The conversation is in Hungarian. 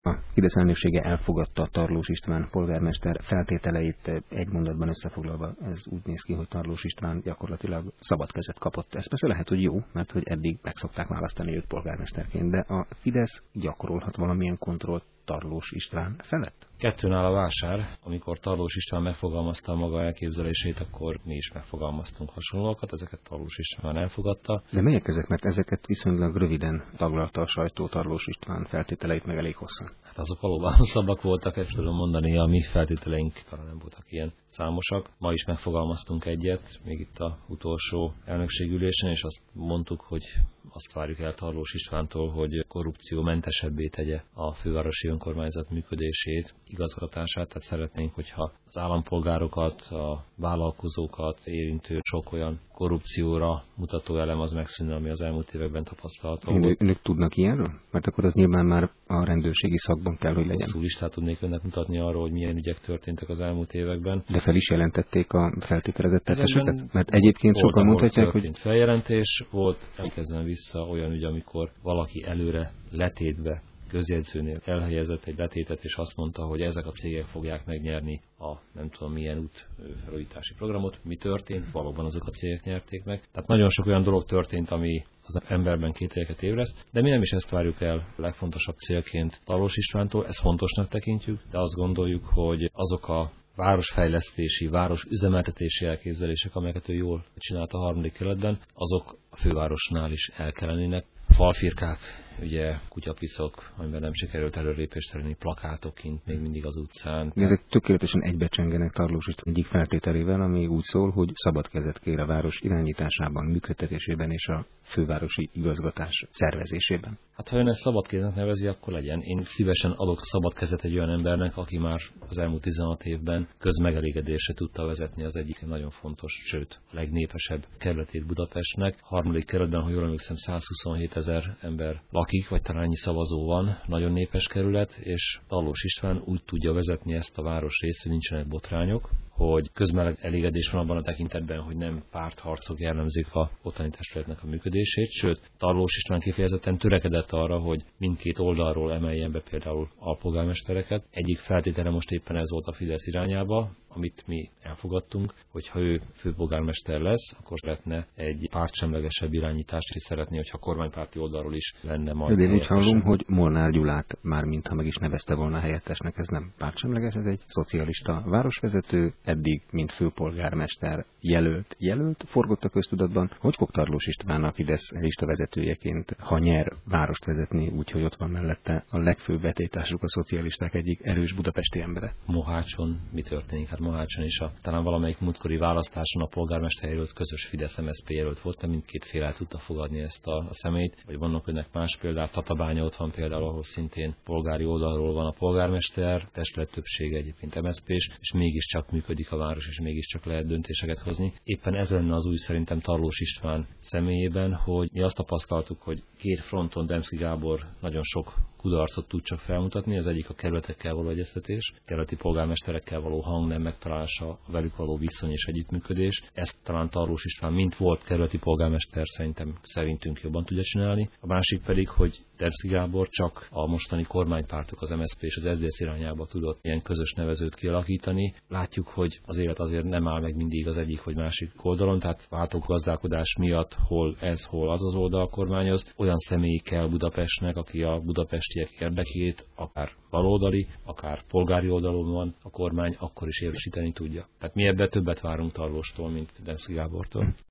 A Fidesz elnöksége elfogadta Tarlós István polgármester feltételeit, egy mondatban összefoglalva. Ez úgy néz ki, hogy Tarlós István gyakorlatilag szabad kezet kapott. Ez persze lehet, hogy jó, mert hogy eddig meg szokták választani őt polgármesterként, de a Fidesz gyakorolhat valamilyen kontrollt Tarlós István felett? Kettőn áll a vásár. Amikor Tarlós István megfogalmazta a maga elképzelését, akkor mi is megfogalmaztunk hasonlókat, ezeket Tarlós István elfogadta. De melyek ezek, mert ezeket viszonylag röviden taglalta a sajtó Tarlós István feltételeit meg elég hosszan. Hát azok valóban hosszabbak voltak, ezt tudom mondani, a mi feltételeink talán nem voltak ilyen számosak. Ma is megfogalmaztunk egyet, még itt a utolsó elnökségülésen, és azt mondtuk, hogy azt várjuk el Tarlós Istvántól, hogy korrupciómentesebbé tegye a fővárosi önkormányzat működését, igazgatását, tehát szeretnénk, hogyha az állampolgárokat, a vállalkozókat érintő sok olyan korrupcióra mutató elem az megszűnne, ami az elmúlt években tapasztalható volt. Önök tudnak ilyenről? Mert akkor az nyilván már a rendőrségi szakban kell, hogy legyen. Hosszú listát tudnék önnek mutatni arról, hogy milyen ügyek történtek az elmúlt években. De fel is jelentették a feltételezett tetteseket? Mert egyébként sokan mondhatják, hogy... Feljelentés volt, elkezdem vissza olyan ügy, amikor valaki előre letétbe közjegyzőnél elhelyezett egy letétet, és azt mondta, hogy ezek a cégek fogják megnyerni a nem tudom milyen útfelújítási programot. Mi történt? Valóban azok a cégek nyerték meg. Tehát nagyon sok olyan dolog történt, ami az emberben kételyeket ébreszt, de mi nem is ezt várjuk el legfontosabb célként Tarlós Istvántól, ezt fontosnak tekintjük, de azt gondoljuk, hogy azok a városfejlesztési, városüzemeltetési elképzelések, amelyeket ő jól csinált a 3. kerületben, azok a fővárosnál is el kellenének. Falfirkák, ugye kutyapiszok, amiben nem sikerült előrépést tenni, plakátok kint még mindig az utcán. Ezek tökéletesen egybecsengenek Tarlós István egyik feltételével, ami úgy szól, hogy szabad kezet kér a város irányításában, működtetésében és a fővárosi igazgatás szervezésében. Hát ha ön ezt szabad kezet nevezi, akkor legyen. Én szívesen adok szabad kezet egy olyan embernek, aki már az elmúlt 16 évben közmegelégedésre tudta vezetni az egyik nagyon fontos, sőt a legnépesebb kerületét Budapestnek. 3. kerületben, ha jól emlékszem, 127 000 ember lakik, vagy talán annyi szavazó van, nagyon népes kerület, és Tarlós István úgy tudja vezetni ezt a városrészt, hogy nincsenek botrányok, hogy közmegelégedés van abban a tekintetben, hogy nem pártharcok jellemzik a ottani testületnek a működését, sőt, Tarlós István kifejezetten törekedett arra, hogy mindkét oldalról emeljen be például alpolgármestereket. Egyik feltétele most éppen ez volt a Fidesz irányába, amit mi elfogadtunk, hogy ha ő főpolgármester lesz, akkor szeretne egy pártsemlegesebb irányítást, és szeretné, hogyha kormánypárti oldalról is lenne majd. Én úgy hallom, hogy Molnár Gyulát már mintha meg is nevezte volna helyettesnek, ez nem pártsemleges, ez egy szocialista városvezető, eddig mint főpolgármester jelölt forgott a köztudatban. Hogy fog Tarlós István a Fidesz listavezetőjeként, ha nyer, várost vezetni, úgyhogy ott van mellette a legfőbb vetétásuk a szocialisták egyik erős budapesti embere? Mohácson mi történik? Hát Mohácson is talán valamelyik múltkori választáson a polgármester jelölt közös Fidesz-MSZP jelölt volt, de mindkét fél el tudta fogadni ezt a személyt. Vagy vannak önnek más példák, Tatabánya ott van például, ahol szintén polgári oldalról van a polgármester, testület többsége egyébként MSZP-s, és mégiscsak működik a város, és mégiscsak lehet döntéseket hozni. Éppen ez lenne az új szerintem Tarlós István személyében, hogy mi azt tapasztaltuk, hogy két fronton Demszky Gábor nagyon sok kudarcot tud csak felmutatni, az egyik a kerületekkel való egyeztetés, kerületi polgármesterekkel való hangnem megtalálása, a velük való viszony és együttműködés. Ezt talán Tarlós István, mint volt kerületi polgármester, szerintünk jobban tudja csinálni. A másik pedig, hogy Demszky Gábor csak a mostani kormánypártok, az MSZP és az SZDSZ irányába tudott ilyen közös nevezőt kialakítani. Látjuk, hogy az élet azért nem áll meg mindig az egyik vagy másik oldalon, tehát váltógazdálkodás miatt hol ez, hol az az oldal kormányoz. Olyan személy kell Budapestnek, aki a budapestiek érdekét, akár baloldali, akár polgári oldalon van a kormány, akkor is érvényesíteni tudja. Tehát mi ebben többet várunk Tarlóstól, mint Demszky Gábortól.